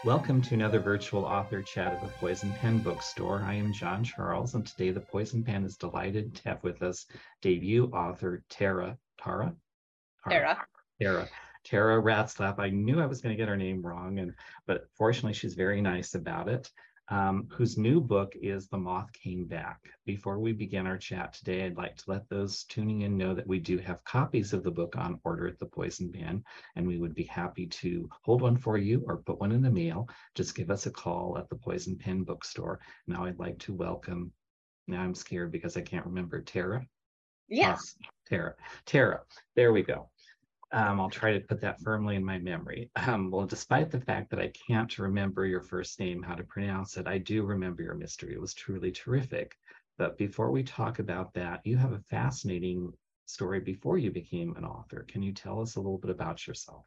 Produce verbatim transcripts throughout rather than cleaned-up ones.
Welcome to another virtual author chat at the Poison Pen Bookstore. I am John Charles, and today the Poison Pen is delighted to have with us debut author Tara, Tara? Tara. Tara. Tara Ratzlaff. I knew I was going to get her name wrong, and but fortunately she's very nice about it. Um, whose new book is The Moth Came Back. Before we begin our chat today, I'd like to let those tuning in know that we do have copies of the book on order at the Poison Pen, and we would be happy to hold one for you or put one in the mail. Just give us a call at the Poison Pen Bookstore. Now I'd like to welcome, now I'm scared because I can't remember, Tara? Yes. Uh, Tara. Tara, there we go. Um, I'll try to put that firmly in my memory. Um, well, despite the fact that I can't remember your first name, how to pronounce it, I do remember your mystery. It was truly terrific. But before we talk about that, you have a fascinating story before you became an author. Can you tell us a little bit about yourself?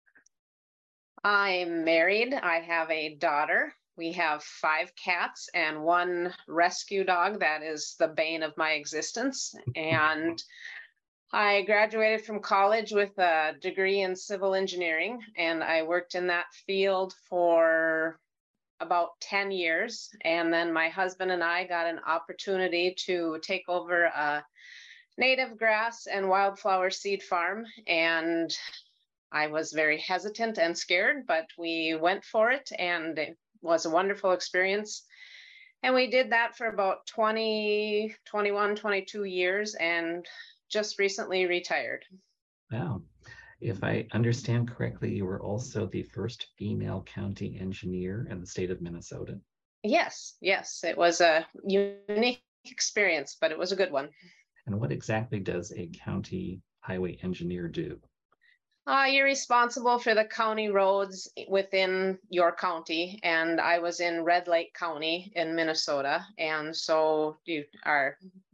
I'm married. I have a daughter. We have five cats and one rescue dog that is the bane of my existence. And I graduated from college with a degree in civil engineering, and I worked in that field for about ten years. And then my husband and I got an opportunity to take over a native grass and wildflower seed farm. And I was very hesitant and scared, but we went for it, and it was a wonderful experience. And we did that for about twenty, twenty-one, twenty-two years, and just recently retired. Wow. If I understand correctly, you were also the first female county engineer in the state of Minnesota. Yes, yes, it was a unique experience, but it was a good one. And what exactly does a county highway engineer do? Uh, you're responsible for the county roads within your county, and I was in Red Lake County in Minnesota, and so you are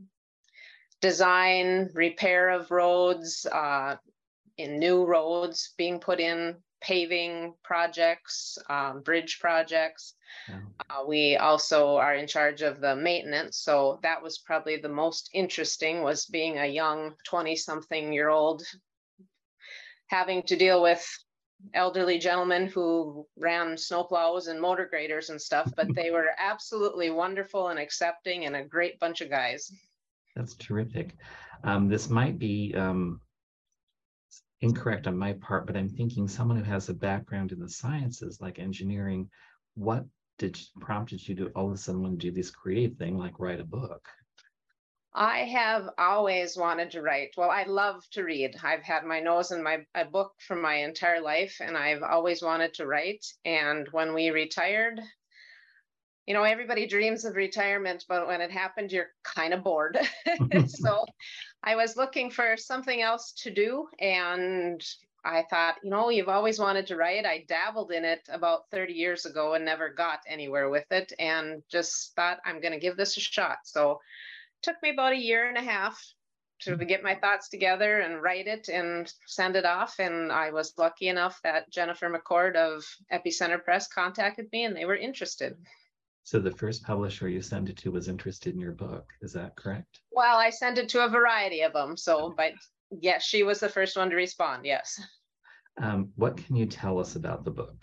design, repair of roads, uh, in new roads being put in, paving projects, um, bridge projects. Wow. Uh, we also are in charge of the maintenance. So that was probably the most interesting, was being a young twenty something year old having to deal with elderly gentlemen who ran snowplows and motor graders and stuff, but they were absolutely wonderful and accepting and a great bunch of guys. That's terrific. Um, this might be um, incorrect on my part, but I'm thinking someone who has a background in the sciences like engineering, what did prompted you to all of a sudden want to do this creative thing like write a book? I have always wanted to write. Well, I love to read. I've had my nose in my a book for my entire life, and I've always wanted to write. And when we retired, you know, everybody dreams of retirement, but when it happened, you're kind of bored. So I was looking for something else to do. And I thought, you know, you've always wanted to write. I dabbled in it about thirty years ago and never got anywhere with it, and just thought, I'm going to give this a shot. So it took me about a year and a half to get my thoughts together and write it and send it off. And I was lucky enough that Jennifer McCord of Epicenter Press contacted me, and they were interested. So the first publisher you sent it to was interested in your book. Is that correct? Well, I sent it to a variety of them. So, but yes, she was the first one to respond. Yes. Um, what can you tell us about the book?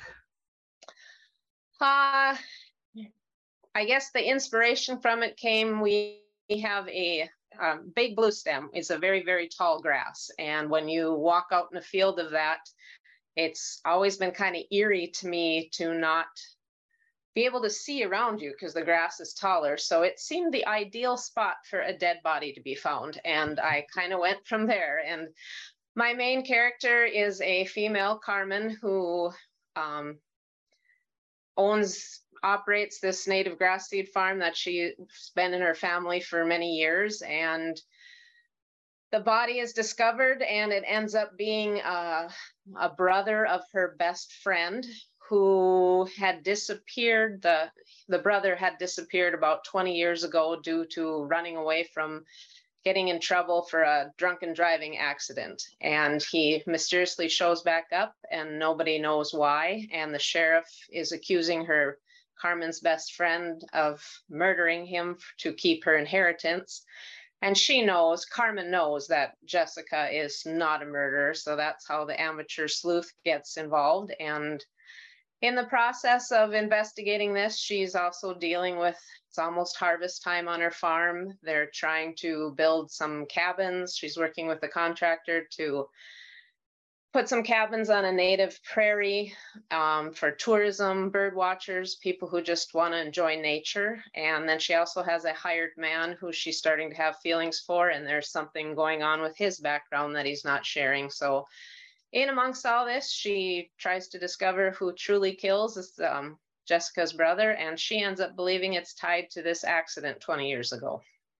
Uh, I guess the inspiration from it came, we have a um, big blue stem. It's a very, very tall grass. And when you walk out in a field of that, it's always been kind of eerie to me to not be able to see around you because the grass is taller. So it seemed the ideal spot for a dead body to be found. And I kind of went from there. And my main character is a female, Carmen, who um, owns, operates this native grass seed farm that she's been in her family for many years. And the body is discovered, and it ends up being a, a brother of her best friend who had disappeared. The, the brother had disappeared about twenty years ago due to running away from getting in trouble for a drunken driving accident. And he mysteriously shows back up, and nobody knows why. And the sheriff is accusing her, Carmen's best friend, of murdering him to keep her inheritance. And she knows, Carmen knows, that Jessica is not a murderer. So that's how the amateur sleuth gets involved. And In the process of investigating this, she's also dealing with, it's almost harvest time on her farm. They're trying to build some cabins. She's working with a contractor to put some cabins on a native prairie um, for tourism, bird watchers, people who just want to enjoy nature. And then she also has a hired man who she's starting to have feelings for, and there's something going on with his background that he's not sharing. So in amongst all this, she tries to discover who truly kills is um, Jessica's brother, and she ends up believing it's tied to this accident twenty years ago.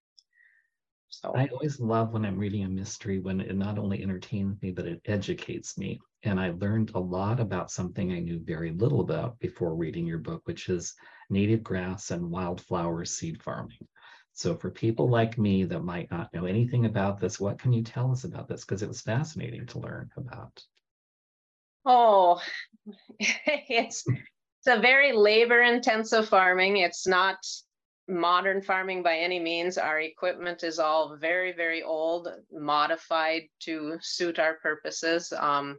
So I always love when I'm reading a mystery when it not only entertains me, but it educates me. And I learned a lot about something I knew very little about before reading your book, which is native grass and wildflower seed farming. So for people like me that might not know anything about this, what can you tell us about this? Because it was fascinating to learn about. Oh, it's, it's a very labor intensive farming. It's not modern farming by any means. Our equipment is all very, very old, modified to suit our purposes. Um,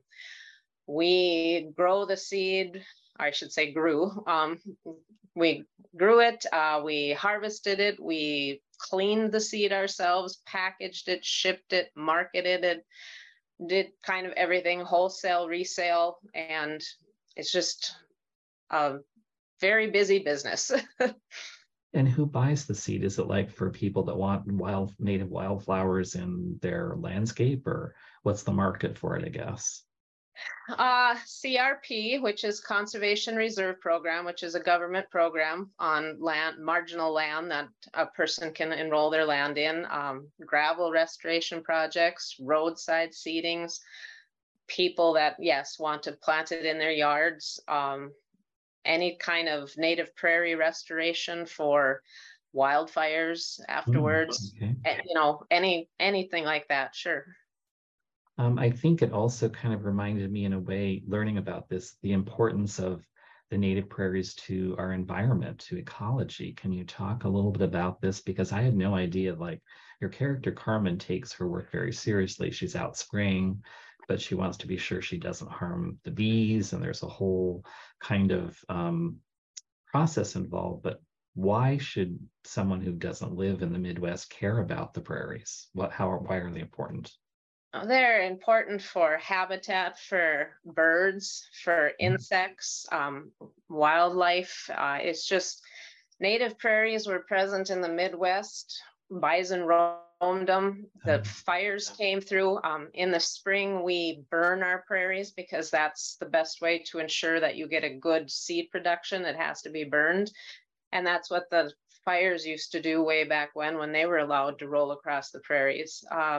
we grow the seed, I should say grew. Um, we grew it, uh, we harvested it, we cleaned the seed ourselves, packaged it, shipped it, marketed it, did kind of everything, wholesale, resale, and it's just a very busy business. And who buys the seed? Is it like for people that want wild native wildflowers in their landscape, or what's the market for it, I guess? Uh, C R P, which is Conservation Reserve Program, which is a government program on land, marginal land that a person can enroll their land in, um, gravel restoration projects, roadside seedings, people that, yes, want to plant it in their yards, um, any kind of native prairie restoration for wildfires afterwards, Mm, okay. and, you know, any anything like that, sure. Um, I think it also kind of reminded me in a way, learning about this, the importance of the native prairies to our environment, to ecology. Can you talk a little bit about this? Because I had no idea, like your character Carmen takes her work very seriously. She's out spraying, but she wants to be sure she doesn't harm the bees. And there's a whole kind of um, process involved. But why should someone who doesn't live in the Midwest care about the prairies? What, how, why are they important? They're important for habitat, for birds, for insects, um, wildlife. Uh, it's just native prairies were present in the Midwest. Bison roamed them. The fires came through. Um, in the spring, we burn our prairies because that's the best way to ensure that you get a good seed production. It has to be burned. And that's what the fires used to do way back when, when they were allowed to roll across the prairies. Uh,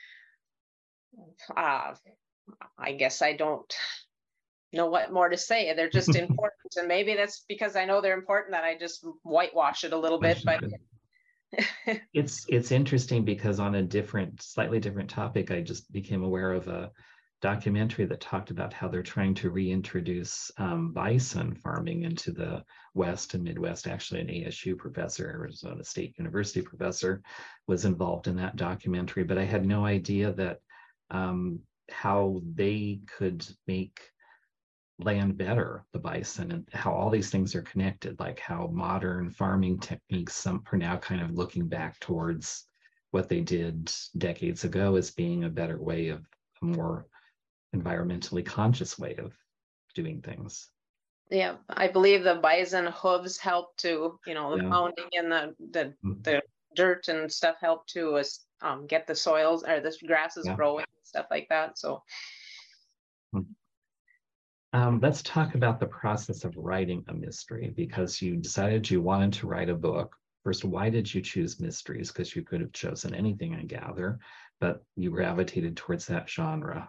uh, I guess I don't know what more to say. They're just important. And maybe that's because I know they're important that I just whitewash it a little bit. But it's it's interesting because on a different, slightly different topic, I just became aware of a documentary that talked about how they're trying to reintroduce um, bison farming into the West and Midwest. Actually, an A S U professor, Arizona State University professor, was involved in that documentary. But I had no idea that um, how they could make land better, the bison, and how all these things are connected, like how modern farming techniques, some are now kind of looking back towards what they did decades ago as being a better way of a more environmentally conscious way of doing things. Yeah, I believe the bison hooves help to, you know, the Yeah. pounding and the the, Mm-hmm. the dirt and stuff help to uh, um, get the soils or the grasses Yeah. growing and stuff like that. So um, let's talk about the process of writing a mystery, because you decided you wanted to write a book. First, why did you choose mysteries? Because you could have chosen anything, I gather, but you gravitated towards that genre.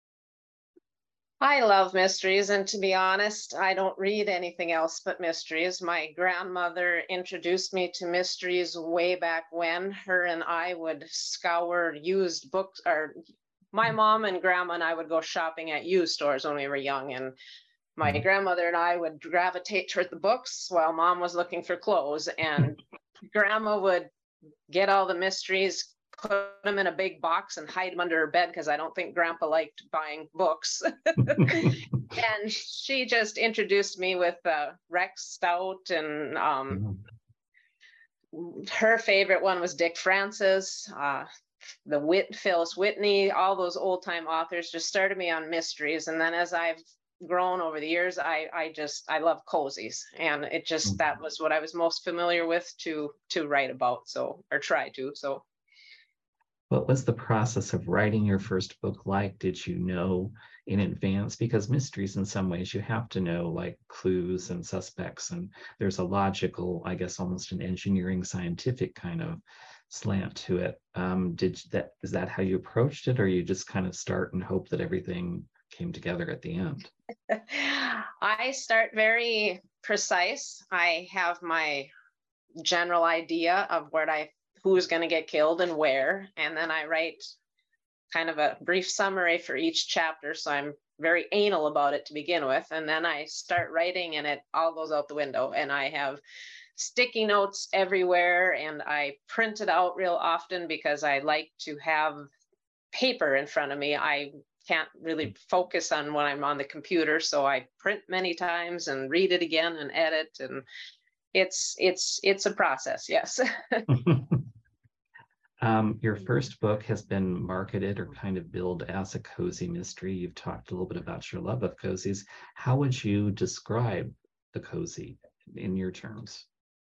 I love mysteries, and to be honest, I don't read anything else but mysteries. My grandmother introduced me to mysteries way back when. Her and I would scour used books, or my mom and grandma and I would go shopping at used stores when we were young, and my mm-hmm. grandmother and I would gravitate toward the books while mom was looking for clothes, and grandma would get all the mysteries, put them in a big box and hide them under her bed because I don't think Grandpa liked buying books. And she just introduced me with uh, Rex Stout, and um, her favorite one was Dick Francis, uh, the Whit, Phyllis Whitney, all those old time authors just started me on mysteries. And then as I've grown over the years, I I just I love cozies, and it just that was what I was most familiar with to to write about, so or try to. So what was the process of writing your first book like? Did you know in advance? Because mysteries, in some ways, you have to know like clues and suspects, and there's a logical, I guess, almost an engineering, scientific kind of slant to it. Um, did that is that how you approached it, or you just kind of start and hope that everything came together at the end? I start very precise. I have my general idea of where I who's going to get killed and where, and then I write kind of a brief summary for each chapter, so I'm very anal about it to begin with, and then I start writing and it all goes out the window, and I have sticky notes everywhere, and I print it out real often because I like to have paper in front of me. I can't really focus on when I'm on the computer, so I print many times and read it again and edit, and it's it's it's a process. Yes. Um, your first book has been marketed or kind of billed as a cozy mystery. You've talked a little bit about your love of cozies. How would you describe the cozy in your terms?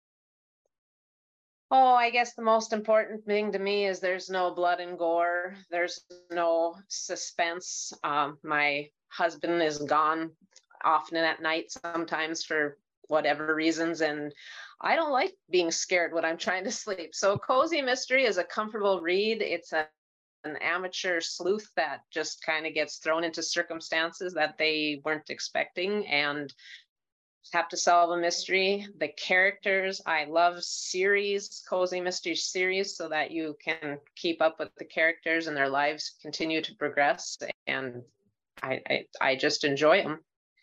Oh, I guess the most important thing to me is there's no blood and gore. There's no suspense. Um, my husband is gone often at night, sometimes for whatever reasons, and I don't like being scared when I'm trying to sleep. So cozy mystery is a comfortable read. It's a, an amateur sleuth that just kind of gets thrown into circumstances that they weren't expecting and have to solve a mystery. The characters, I love series, cozy mystery series, so that you can keep up with the characters and their lives continue to progress. And I, I, I just enjoy them.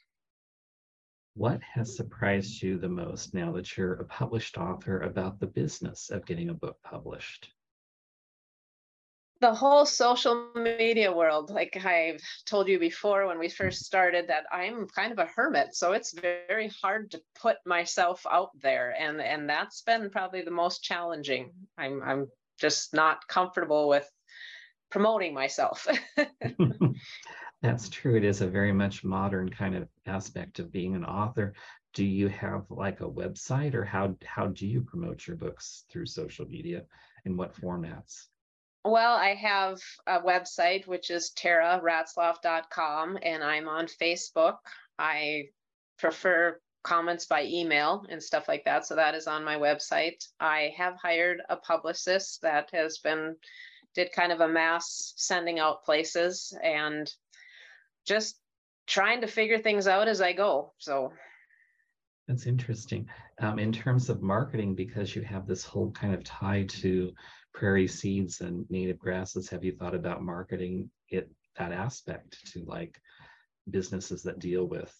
What has surprised you the most now that you're a published author about the business of getting a book published? The whole social media world. Like I've told you before when we first started, that I'm kind of a hermit, so it's very hard to put myself out there, and and that's been probably the most challenging. I'm I'm just not comfortable with promoting myself. That's true. It is a very much modern kind of aspect of being an author. Do you have like a website, or how how do you promote your books through social media? In what formats? Well, I have a website, which is tara ratzlaff dot com, and I'm on Facebook. I prefer comments by email and stuff like that, so that is on my website. I have hired a publicist that has been, did kind of a mass sending out places, and just trying to figure things out as I go. So that's interesting. Um, in terms of marketing, because you have this whole kind of tie to prairie seeds and native grasses, have you thought about marketing it, that aspect, to like businesses that deal with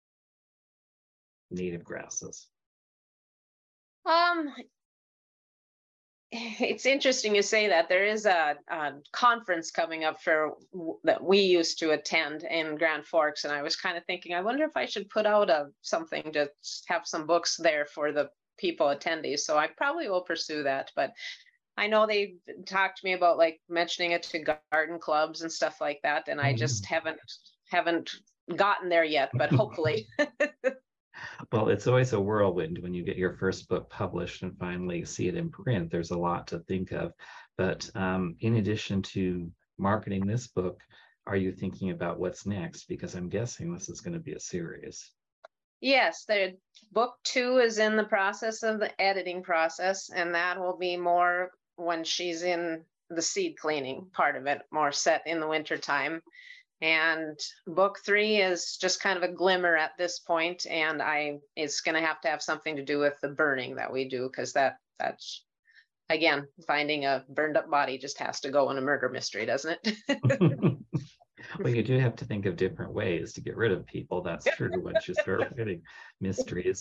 native grasses? Um, it's interesting you say that. There is a, a conference coming up for that we used to attend in Grand Forks, and I was kind of thinking, I wonder if I should put out a something to have some books there for the people attendees. So I probably will pursue that. But I know they talked to me about like mentioning it to garden clubs and stuff like that, and I just haven't haven't gotten there yet. But hopefully. Well, it's always a whirlwind when you get your first book published and finally see it in print. There's a lot to think of. But um, in addition to marketing this book, are you thinking about what's next? Because I'm guessing this is going to be a series. Yes, the book two is in the process of the editing process, and that will be more when she's in the seed cleaning part of it, more set in the winter time. And book three is just kind of a glimmer at this point, and I it's going to have to have something to do with the burning that we do, because that that's again, finding a burned up body just has to go in a murder mystery, doesn't it? Well, you do have to think of different ways to get rid of people. That's true once you start writing mysteries.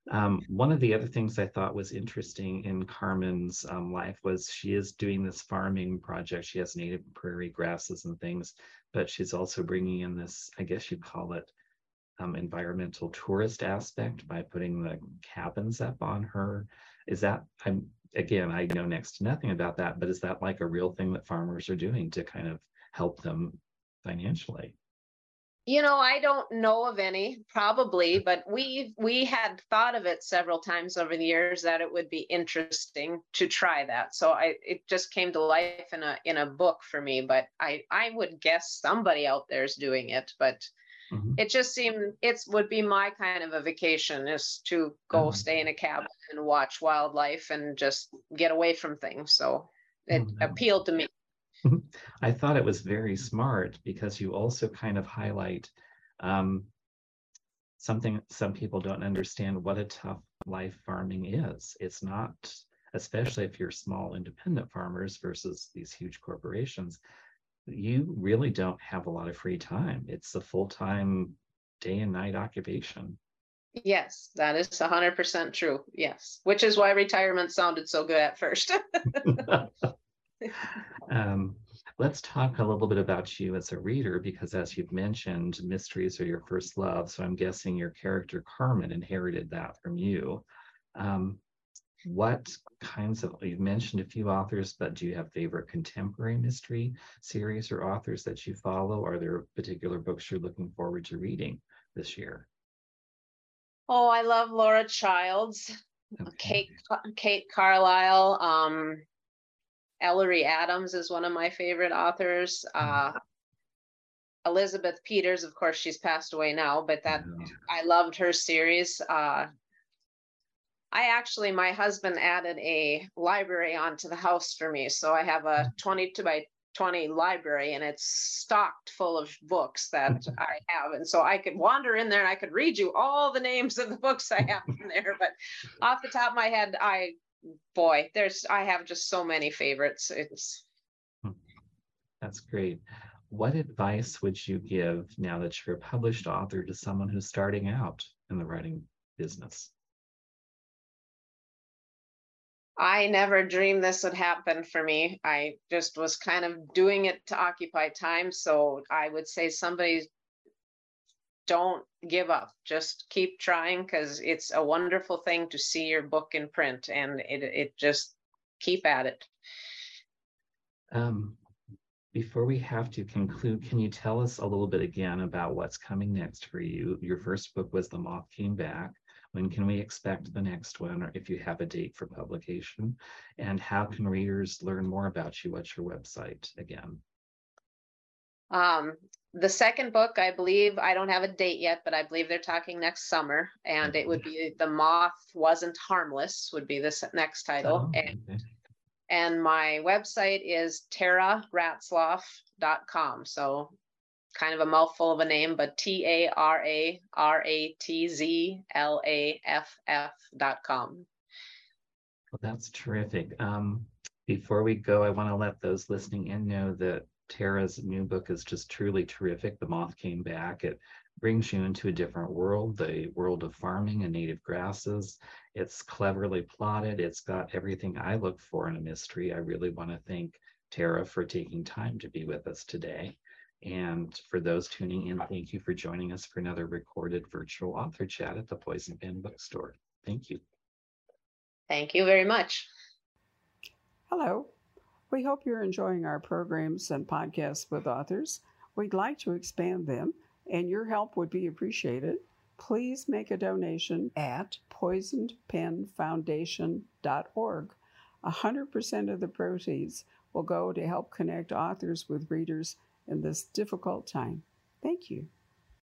Um, one of the other things I thought was interesting in Carmen's um, life was she is doing this farming project. She has native prairie grasses and things, but she's also bringing in this, I guess you'd call it um, environmental tourist aspect by putting the cabins up on her. Is that, I'm again, I know next to nothing about that, but is that like a real thing that farmers are doing to kind of help them financially? You know, I don't know of any, probably, but we we had thought of it several times over the years that it would be interesting to try that. So I it just came to life in a in a book for me, but I I would guess somebody out there is doing it, but Mhm. it just seemed it's would be my kind of a vacation is to go Oh, stay in a cabin and watch wildlife and just get away from things. So oh, it no. appealed to me. I thought it was very smart because you also kind of highlight um, something some people don't understand what a tough life farming is. It's not, especially if you're small independent farmers versus these huge corporations, you really don't have a lot of free time. It's a full-time day and night occupation. Yes, that is one hundred percent true. Yes, which is why retirement sounded so good at first. Um, let's talk a little bit about you as a reader, because as you've mentioned, mysteries are your first love. So I'm guessing your character Carmen inherited that from you. Um, what kinds of, you've mentioned a few authors, but do you have favorite contemporary mystery series or authors that you follow? Are there particular books you're looking forward to reading this year? Oh, I love Laura Childs, Okay. Kate Kate Carlisle, um, Ellery Adams is one of my favorite authors. Uh, Elizabeth Peters, of course, she's passed away now, but that Yeah. I loved her series. Uh, I actually, my husband added a library onto the house for me. So I have a twenty-two by twenty library and it's stocked full of books that I have. And so I could wander in there and I could read you all the names of the books I have in there. But off the top of my head, I, boy, there's, I have just so many favorites. It's, That's great. What advice would you give now that you're a published author to someone who's starting out in the writing business? I never dreamed this would happen for me. I just was kind of doing it to occupy time. So I would say somebody don't give up. Just keep trying because it's a wonderful thing to see your book in print and it, it just keep at it. Um, before we have to conclude, can you tell us a little bit again about what's coming next for you? Your first book was The Moth Came Back. When can we expect the next one, or if you have a date for publication? And how can readers learn more about you? What's your website again? Um, the second book, I believe, I don't have a date yet, but I believe they're talking next summer. And it would be The Moth Wasn't Harmless would be the next title. Oh, And, okay. and my website is tara ratzlaff dot com. So kind of a mouthful of a name, but T A R A R A T Z L A F F dot com. Well, that's terrific. Um, before we go, I want to let those listening in know that Tara's new book is just truly terrific. The Moth Came Back. It brings you into a different world, the world of farming and native grasses. It's cleverly plotted. It's got everything I look for in a mystery. I really want to thank Tara for taking time to be with us today. And for those tuning in, thank you for joining us for another recorded virtual author chat at the Poison Pen Bookstore. Thank you. Thank you very much. Hello. We hope you're enjoying our programs and podcasts with authors. We'd like to expand them, and your help would be appreciated. Please make a donation at poisoned pen foundation dot org. one hundred percent of the proceeds will go to help connect authors with readers in this difficult time. Thank you.